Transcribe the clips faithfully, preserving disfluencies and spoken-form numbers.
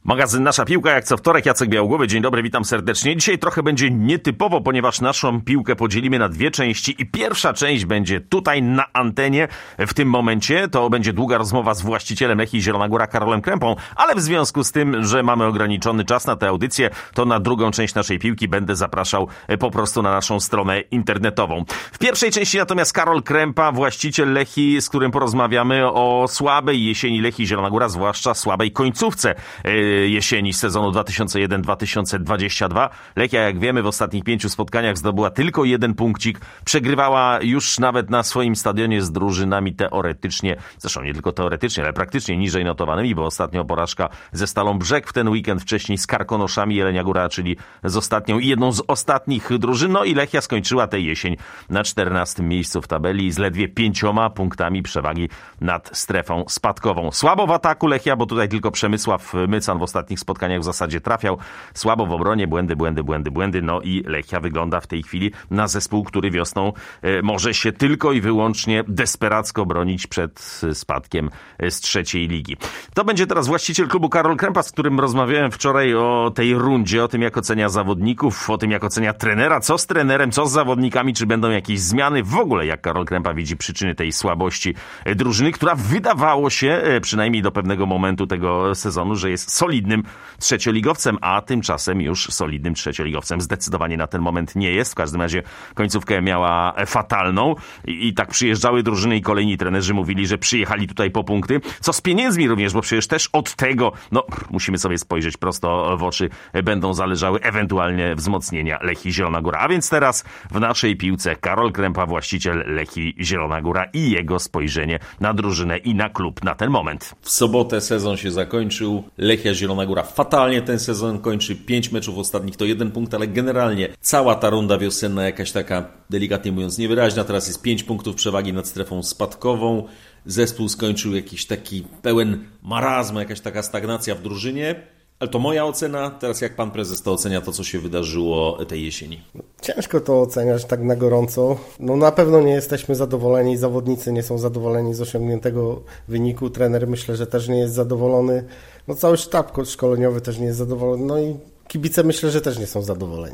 Magazyn Nasza Piłka, jak co wtorek, Jacek Białogłowy. Dzień dobry, witam serdecznie. Dzisiaj trochę będzie nietypowo, ponieważ naszą piłkę podzielimy na dwie części i pierwsza część będzie tutaj na antenie w tym momencie. To będzie długa rozmowa z właścicielem Lechii Zielona Góra, Karolem Krępą, ale w związku z tym, że mamy ograniczony czas na tę audycję, to na drugą część naszej piłki będę zapraszał po prostu na naszą stronę internetową. W pierwszej części natomiast Karol Krępa, właściciel Lechii, z którym porozmawiamy o słabej jesieni Lechii Zielona Góra, zwłaszcza słabej końcówce jesieni sezonu dwa tysiące jeden dwa tysiące dwadzieścia dwa. Lechia, jak wiemy, w ostatnich pięciu spotkaniach zdobyła tylko jeden punkcik. Przegrywała już nawet na swoim stadionie z drużynami teoretycznie, zresztą nie tylko teoretycznie, ale praktycznie niżej notowanymi, bo ostatnio porażka ze Stalą Brzeg w ten weekend, wcześniej z Karkonoszami Jelenia Góra, czyli z ostatnią i jedną z ostatnich drużyn. No i Lechia skończyła tę jesień na czternastym miejscu w tabeli z ledwie pięcioma punktami przewagi nad strefą spadkową. Słabo w ataku Lechia, bo tutaj tylko Przemysław Mycan w ostatnich spotkaniach w zasadzie trafiał. Słabo w obronie, błędy, błędy, błędy, błędy. No i Lechia wygląda w tej chwili na zespół, który wiosną e, może się tylko i wyłącznie desperacko bronić przed spadkiem z trzeciej ligi. To będzie teraz właściciel klubu Karol Krępa, z którym rozmawiałem wczoraj o tej rundzie, o tym, jak ocenia zawodników, o tym, jak ocenia trenera, co z trenerem, co z zawodnikami, czy będą jakieś zmiany. W ogóle jak Karol Krępa widzi przyczyny tej słabości drużyny, która wydawało się, przynajmniej do pewnego momentu tego sezonu, że jest solidnym trzecioligowcem, a tymczasem już solidnym trzecioligowcem zdecydowanie na ten moment nie jest. W każdym razie końcówkę miała fatalną i, i tak przyjeżdżały drużyny i kolejni trenerzy mówili, że przyjechali tutaj po punkty. Co z pieniędzmi również, bo przecież też od tego, no musimy sobie spojrzeć prosto w oczy, będą zależały ewentualnie wzmocnienia Lechii Zielona Góra. A więc teraz w naszej piłce Karol Krępa, właściciel Lechii Zielona Góra i jego spojrzenie na drużynę i na klub na ten moment. W sobotę sezon się zakończył. Lechia Zielona Góra fatalnie ten sezon kończy. Pięć meczów ostatnich to jeden punkt, ale generalnie cała ta runda wiosenna jakaś taka, delikatnie mówiąc, niewyraźna. Teraz jest pięć punktów przewagi nad strefą spadkową. Zespół skończył jakiś taki pełen marazm, jakaś taka stagnacja w drużynie. Ale to moja ocena. Teraz jak pan prezes to ocenia, to co się wydarzyło tej jesieni? Ciężko to oceniać tak na gorąco. No na pewno nie jesteśmy zadowoleni, zawodnicy nie są zadowoleni z osiągniętego wyniku. Trener myślę, że też nie jest zadowolony. No cały sztab szkoleniowy też nie jest zadowolony. No i kibice myślę, że też nie są zadowoleni.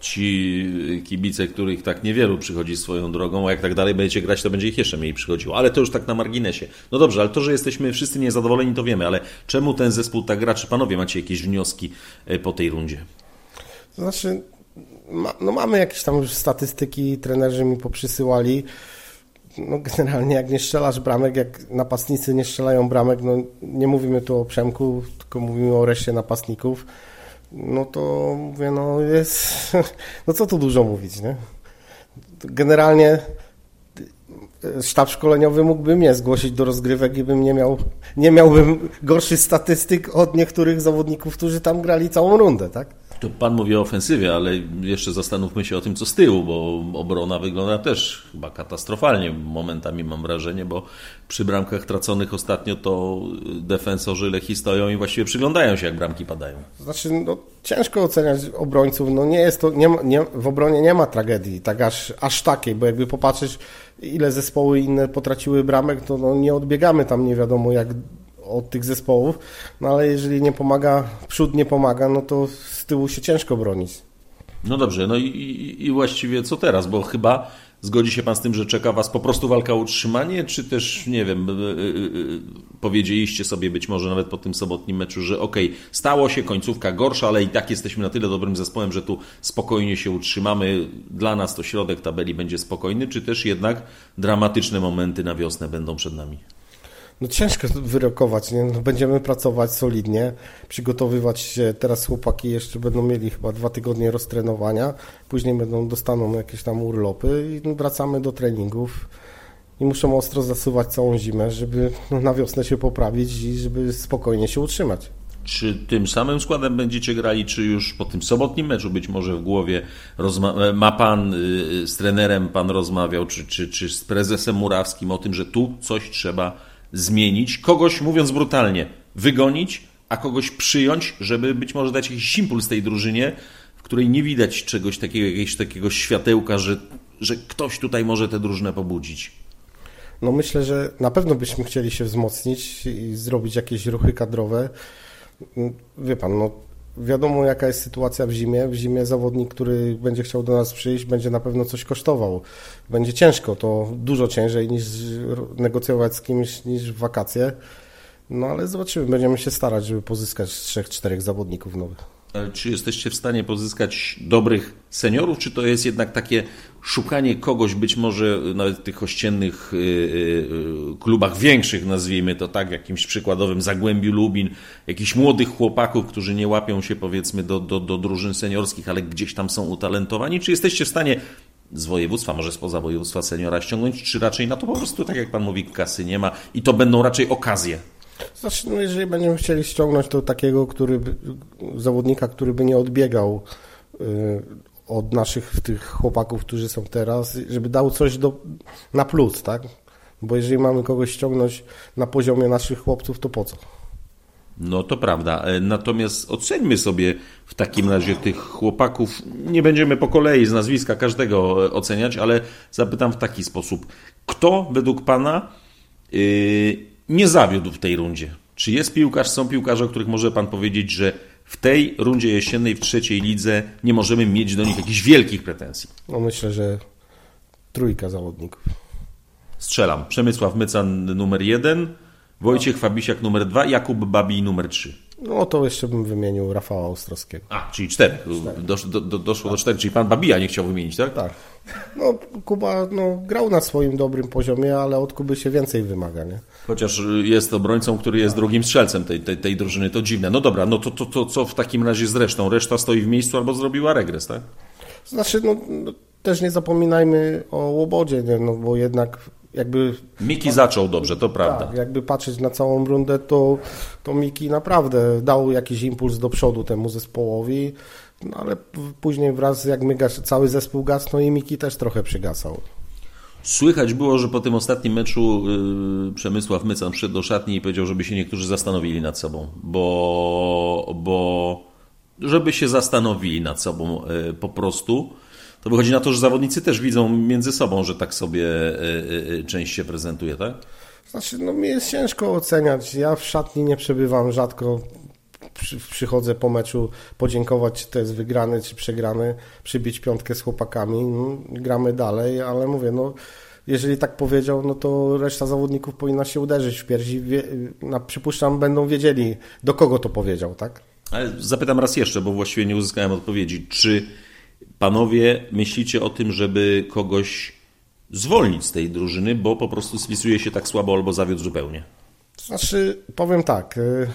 Ci kibice, których tak niewielu przychodzi swoją drogą, a jak tak dalej będziecie grać, to będzie ich jeszcze mniej przychodziło. Ale to już tak na marginesie. No dobrze, ale to, że jesteśmy wszyscy niezadowoleni, to wiemy, ale czemu ten zespół tak gra? Czy panowie macie jakieś wnioski po tej rundzie? To znaczy, ma, no mamy jakieś tam już statystyki, trenerzy mi poprzysyłali. No generalnie jak nie strzelasz bramek, jak napastnicy nie strzelają bramek, no nie mówimy tu o Przemku, tylko mówimy o reszcie napastników. No to mówię, no jest, no co tu dużo mówić, nie? Generalnie sztab szkoleniowy mógłby mnie zgłosić do rozgrywek i bym nie miał, nie miałbym gorszych statystyk od niektórych zawodników, którzy tam grali całą rundę, tak? To pan mówi o ofensywie, ale jeszcze zastanówmy się o tym, co z tyłu, bo obrona wygląda też chyba katastrofalnie momentami, mam wrażenie, bo przy bramkach traconych ostatnio to defensorzy Lechii stoją i właściwie przyglądają się, jak bramki padają. Znaczy, no, ciężko oceniać obrońców, no nie jest to, nie, nie, w obronie nie ma tragedii, tak aż, aż takiej, bo jakby popatrzeć, ile zespoły inne potraciły bramek, to no, nie odbiegamy tam nie wiadomo jak od tych zespołów, no ale jeżeli nie pomaga, przód nie pomaga, no to z tyłu się ciężko bronić. No dobrze, no i, i, i właściwie co teraz, bo chyba zgodzi się pan z tym, że czeka was po prostu walka o utrzymanie, czy też, nie wiem, yy, yy, powiedzieliście sobie być może nawet po tym sobotnim meczu, że okej, okay, stało się, końcówka gorsza, ale i tak jesteśmy na tyle dobrym zespołem, że tu spokojnie się utrzymamy, dla nas to środek tabeli będzie spokojny, czy też jednak dramatyczne momenty na wiosnę będą przed nami? No ciężko wyrokować, nie? No będziemy pracować solidnie, przygotowywać się. Teraz chłopaki jeszcze będą mieli chyba dwa tygodnie roztrenowania, później będą dostaną jakieś tam urlopy i wracamy do treningów i muszą ostro zasuwać całą zimę, żeby na wiosnę się poprawić i żeby spokojnie się utrzymać. Czy tym samym składem będziecie grali, czy już po tym sobotnim meczu być może w głowie rozma- ma pan y, z trenerem, pan rozmawiał, czy, czy, czy z prezesem Murawskim o tym, że tu coś trzeba zmienić, kogoś, mówiąc brutalnie, wygonić, a kogoś przyjąć, żeby być może dać jakiś impuls tej drużynie, w której nie widać czegoś takiego, jakiegoś takiego światełka, że, że ktoś tutaj może tę drużynę pobudzić? No myślę, że na pewno byśmy chcieli się wzmocnić i zrobić jakieś ruchy kadrowe. Wie pan, no wiadomo jaka jest sytuacja w zimie. W zimie zawodnik, który będzie chciał do nas przyjść, będzie na pewno coś kosztował. Będzie ciężko, to dużo ciężej niż negocjować z kimś niż w wakacje. No ale zobaczymy, będziemy się starać, żeby pozyskać trzech, czterech zawodników nowych. Ale czy jesteście w stanie pozyskać dobrych seniorów, czy to jest jednak takie szukanie kogoś, być może nawet w tych ościennych klubach większych, nazwijmy to tak, jakimś przykładowym Zagłębiu Lubin, jakichś młodych chłopaków, którzy nie łapią się powiedzmy do, do, do drużyn seniorskich, ale gdzieś tam są utalentowani, czy jesteście w stanie z województwa, może spoza województwa seniora ściągnąć, czy raczej na to po prostu, tak jak pan mówi, kasy nie ma i to będą raczej okazje? Znaczy, no jeżeli będziemy chcieli ściągnąć to takiego, który by, zawodnika, który by nie odbiegał y, od naszych tych chłopaków, którzy są teraz, żeby dał coś do, na plus, tak? Bo jeżeli mamy kogoś ściągnąć na poziomie naszych chłopców, to po co? No to prawda, natomiast oceńmy sobie w takim razie tych chłopaków, nie będziemy po kolei z nazwiska każdego oceniać, ale zapytam w taki sposób, kto według pana yy, nie zawiódł w tej rundzie? Czy jest piłkarz, są piłkarze, o których może pan powiedzieć, że w tej rundzie jesiennej w trzeciej lidze nie możemy mieć do nich jakichś wielkich pretensji? No myślę, że trójka zawodników. Strzelam. Przemysław Mycan numer jeden, Wojciech Fabisiak numer dwa, Jakub Babij numer trzy. No to jeszcze bym wymienił Rafała Ostrowskiego. A, czyli cztery. Dosz, do, do, doszło do czterech, czyli pan Babija nie chciał wymienić, tak? Tak. No Kuba no, grał na swoim dobrym poziomie, ale od Kuby się więcej wymaga, nie? Chociaż jest obrońcą, który jest drugim strzelcem tej, tej, tej drużyny, to dziwne. No dobra, no to, to, to co w takim razie z resztą? Reszta stoi w miejscu albo zrobiła regres, tak? Znaczy, no, no też nie zapominajmy o Łobodzie, nie? No bo jednak jakby... Miki zaczął dobrze, to prawda. Tak, jakby patrzeć na całą rundę, to, to Miki naprawdę dał jakiś impuls do przodu temu zespołowi, no ale później wraz jak my gas, cały zespół gasnął i Miki też trochę przygasał. Słychać było, że po tym ostatnim meczu yy, Przemysław Mycan przyszedł do szatni i powiedział, żeby się niektórzy zastanowili nad sobą, bo, bo żeby się zastanowili nad sobą yy, po prostu. To wychodzi na to, że zawodnicy też widzą między sobą, że tak sobie yy, yy, część się prezentuje, tak? Znaczy, no mi jest ciężko oceniać. Ja w szatni nie przebywam rzadko. Przy, przychodzę po meczu podziękować, czy to jest wygrany, czy przegrany, przybić piątkę z chłopakami, no, gramy dalej, ale mówię, no jeżeli tak powiedział, no to reszta zawodników powinna się uderzyć w piersi, wie, no, przypuszczam, będą wiedzieli, do kogo to powiedział, tak? Ale zapytam raz jeszcze, bo właściwie nie uzyskałem odpowiedzi, czy panowie myślicie o tym, żeby kogoś zwolnić z tej drużyny, bo po prostu spisuje się tak słabo albo zawiódł zupełnie? Znaczy, powiem tak... Y-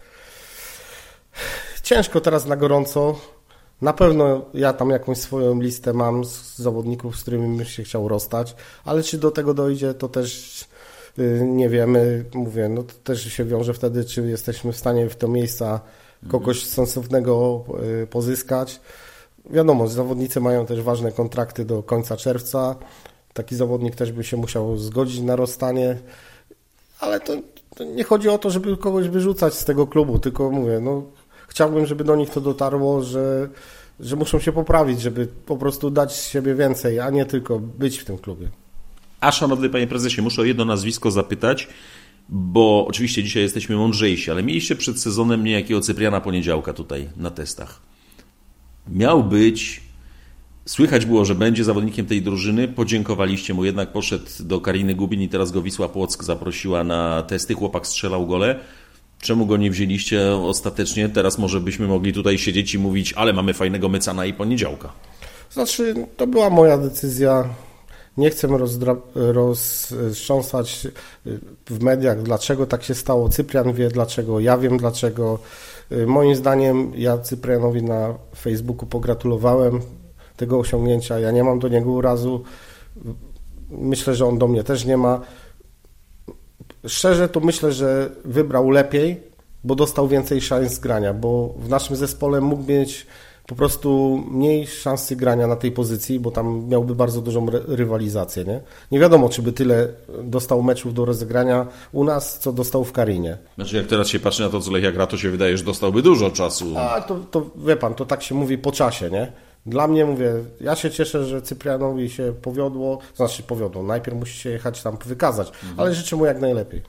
Ciężko teraz na gorąco. Na pewno ja tam jakąś swoją listę mam z zawodników, z którymi bym się chciał rozstać, ale czy do tego dojdzie, to też yy, nie wiemy. Mówię, no to też się wiąże wtedy, czy jesteśmy w stanie w to miejsca kogoś sensownego yy, pozyskać. Wiadomo, zawodnicy mają też ważne kontrakty do końca czerwca. Taki zawodnik też by się musiał zgodzić na rozstanie, ale to, to nie chodzi o to, żeby kogoś wyrzucać z tego klubu, tylko mówię, no chciałbym, żeby do nich to dotarło, że, że muszą się poprawić, żeby po prostu dać z siebie więcej, a nie tylko być w tym klubie. A szanowny panie prezesie, muszę o jedno nazwisko zapytać, bo oczywiście dzisiaj jesteśmy mądrzejsi, ale mieliście przed sezonem niejakiego Cypriana Poniedziałka tutaj na testach. Miał być, słychać było, że będzie zawodnikiem tej drużyny, podziękowaliście mu, jednak poszedł do Kariny Gubin i teraz go Wisła Płock zaprosiła na testy, chłopak strzelał gole. Czemu go nie wzięliście ostatecznie? Teraz może byśmy mogli tutaj siedzieć i mówić, ale mamy fajnego Mycana i Poniedziałka. Znaczy, to była moja decyzja. Nie chcę rozdra- roztrząsać w mediach, dlaczego tak się stało. Cyprian wie dlaczego, ja wiem dlaczego. Moim zdaniem ja Cyprianowi na Facebooku pogratulowałem tego osiągnięcia. Ja nie mam do niego urazu. Myślę, że on do mnie też nie ma. Szczerze to myślę, że wybrał lepiej, bo dostał więcej szans grania, bo w naszym zespole mógł mieć po prostu mniej szansy grania na tej pozycji, bo tam miałby bardzo dużą ry- rywalizację. Nie? nie wiadomo, czy by tyle dostał meczów do rozegrania u nas, co dostał w Karinie. Znaczy jak teraz się patrzy na to, co Lechia gra, to się wydaje, że dostałby dużo czasu. A to, to wie pan, to tak się mówi po czasie, nie? Dla mnie, mówię, ja się cieszę, że Cyprianowi się powiodło, znaczy powiodło, najpierw musi się jechać tam wykazać, mhm. ale życzę mu jak najlepiej.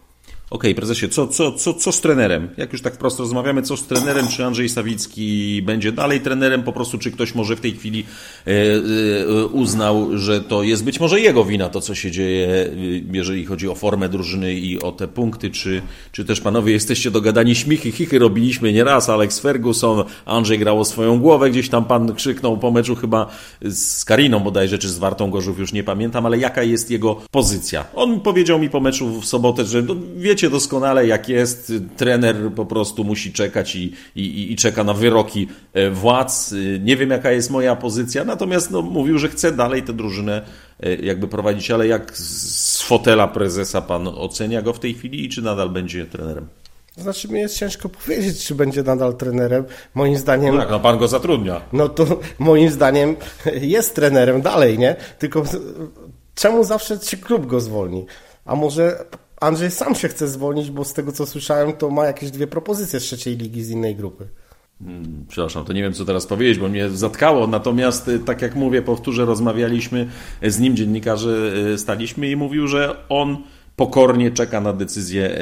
Okej, prezesie, co, co, co, co z trenerem? Jak już tak wprost rozmawiamy, co z trenerem? Czy Andrzej Sawicki będzie dalej trenerem? Po prostu, czy ktoś może w tej chwili e, e, uznał, że to jest być może jego wina, to co się dzieje, jeżeli chodzi o formę drużyny i o te punkty, czy, czy też panowie jesteście dogadani? Śmichy, chichy robiliśmy nieraz, Alex Ferguson, Andrzej grał o swoją głowę, gdzieś tam pan krzyknął po meczu chyba z Kariną bodajże, czy z Wartą Gorzów, już nie pamiętam, ale jaka jest jego pozycja? On powiedział mi po meczu w sobotę, że no, wiecie doskonale jak jest, trener po prostu musi czekać i, i, i czeka na wyroki władz. Nie wiem jaka jest moja pozycja, natomiast no, mówił, że chce dalej tę drużynę jakby prowadzić, ale jak z fotela prezesa pan ocenia go w tej chwili i czy nadal będzie trenerem? Znaczy mi jest ciężko powiedzieć, czy będzie nadal trenerem. Moim zdaniem... No tak, no pan go zatrudnia. No to moim zdaniem jest trenerem dalej, nie? Tylko czemu zawsze się klub go zwolni? A może Andrzej sam się chce zwolnić, bo z tego co słyszałem, to ma jakieś dwie propozycje z trzeciej ligi z innej grupy. Hmm, przepraszam, to nie wiem co teraz powiedzieć, bo mnie zatkało, natomiast tak jak mówię, powtórzę, rozmawialiśmy z nim, dziennikarze staliśmy i mówił, że on pokornie czeka na decyzję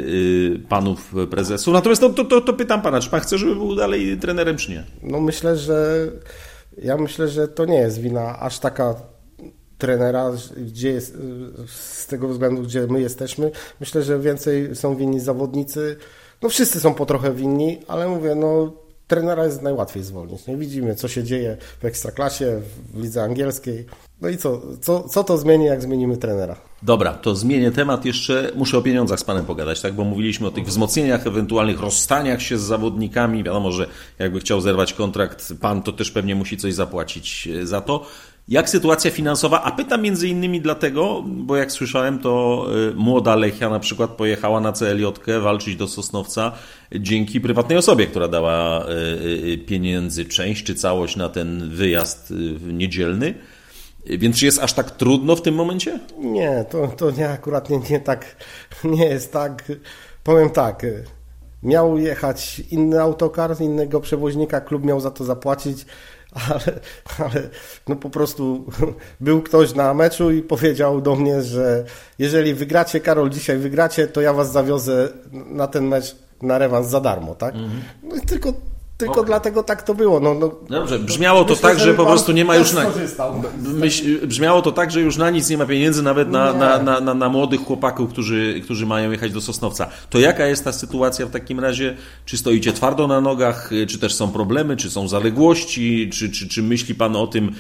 panów prezesów. Natomiast to, to, to pytam pana, czy pan chce, żeby był dalej trenerem, czy nie? No myślę, że ja myślę, że to nie jest wina aż taka trenera, gdzie jest, z tego względu, gdzie my jesteśmy. Myślę, że więcej są winni zawodnicy. No wszyscy są po trochę winni, ale mówię, no trenera jest najłatwiej zwolnić. Nie widzimy, co się dzieje w Ekstraklasie, w lidze angielskiej. No i co, co, co to zmieni, jak zmienimy trenera? Dobra, to zmienię temat. Jeszcze muszę o pieniądzach z panem pogadać, tak? Bo mówiliśmy o tych wzmocnieniach, ewentualnych rozstaniach się z zawodnikami. Wiadomo, że jakby chciał zerwać kontrakt pan, to też pewnie musi coś zapłacić za to. Jak sytuacja finansowa? A pytam między innymi dlatego, bo jak słyszałem, to młoda Lechia na przykład pojechała na C L J-kę walczyć do Sosnowca dzięki prywatnej osobie, która dała pieniędzy, część czy całość na ten wyjazd niedzielny. Więc czy jest aż tak trudno w tym momencie? Nie, to, to nie, akurat nie, nie tak, nie jest tak. Powiem tak, miał jechać inny autokar, innego przewoźnika, klub miał za to zapłacić, ale, ale no po prostu był ktoś na meczu i powiedział do mnie, że jeżeli wygracie, Karol, dzisiaj wygracie, to ja was zawiozę na ten mecz na rewans za darmo, tak? Mhm. No i tylko Tylko okay. Dlatego tak to było. No, no, Dobrze, brzmiało to myślę, tak, że po prostu nie ma już na... Myśl, brzmiało to tak, że już na nic nie ma pieniędzy, nawet na, na, na, na, na młodych chłopaków, którzy, którzy mają jechać do Sosnowca. To jaka jest ta sytuacja w takim razie? Czy stoicie twardo na nogach, czy też są problemy, czy są zaległości, czy, czy, czy myśli pan o tym,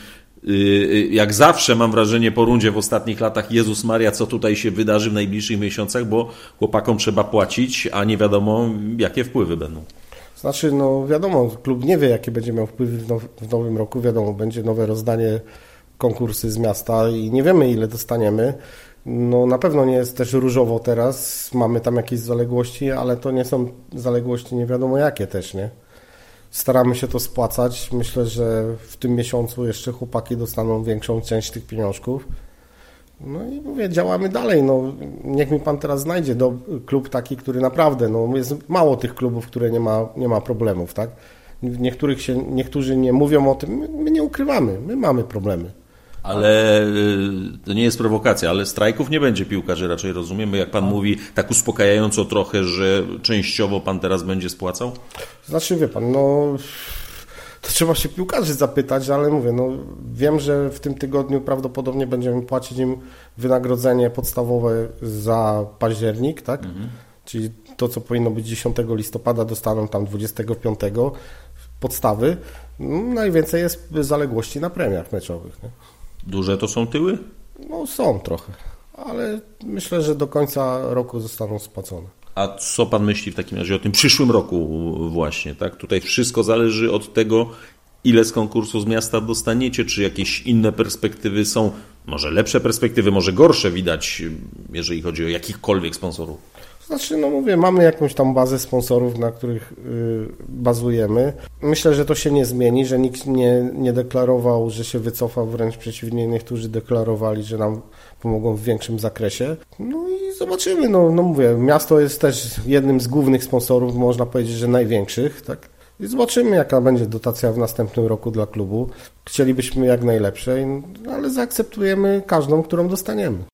jak zawsze mam wrażenie po rundzie w ostatnich latach, Jezus Maria, co tutaj się wydarzy w najbliższych miesiącach, bo chłopakom trzeba płacić, a nie wiadomo, jakie wpływy będą. Znaczy, no wiadomo, klub nie wie, jakie będzie miał wpływy w, now, w nowym roku. Wiadomo, będzie nowe rozdanie, konkursy z miasta i nie wiemy, ile dostaniemy. No na pewno nie jest też różowo teraz. Mamy tam jakieś zaległości, ale to nie są zaległości nie wiadomo jakie też, nie? Staramy się to spłacać. Myślę, że w tym miesiącu jeszcze chłopaki dostaną większą część tych pieniążków. No i mówię, działamy dalej, no niech mi pan teraz znajdzie do, klub taki, który naprawdę, no jest mało tych klubów, które nie ma, nie ma problemów, tak? Niektórych się, niektórzy nie mówią o tym, my, my nie ukrywamy, my mamy problemy. Ale to nie jest prowokacja, ale strajków nie będzie, piłkarzy raczej rozumiemy, jak pan mówi tak uspokajająco trochę, że częściowo pan teraz będzie spłacał? Znaczy wie pan, no... To trzeba się piłkarzy zapytać, ale mówię, no wiem, że w tym tygodniu prawdopodobnie będziemy płacić im wynagrodzenie podstawowe za październik, tak? Mhm. Czyli to, co powinno być dziesiątego listopada, dostaną tam dwudziestego piątego podstawy. No, najwięcej jest zaległości na premiach meczowych. Nie? Duże to są tyły? No są trochę, ale myślę, że do końca roku zostaną spłacone. A co pan myśli w takim razie o tym przyszłym roku właśnie, tak? Tutaj wszystko zależy od tego, ile z konkursu z miasta dostaniecie, czy jakieś inne perspektywy są, może lepsze perspektywy, może gorsze widać, jeżeli chodzi o jakichkolwiek sponsorów. Znaczy, no mówię, mamy jakąś tam bazę sponsorów, na których yy, bazujemy. Myślę, że to się nie zmieni, że nikt nie, nie deklarował, że się wycofa, wręcz przeciwnie, niektórzy deklarowali, że nam pomogą w większym zakresie. No i zobaczymy, no, no mówię, miasto jest też jednym z głównych sponsorów, można powiedzieć, że największych, tak? I zobaczymy, jaka będzie dotacja w następnym roku dla klubu. Chcielibyśmy jak najlepszej, ale zaakceptujemy każdą, którą dostaniemy.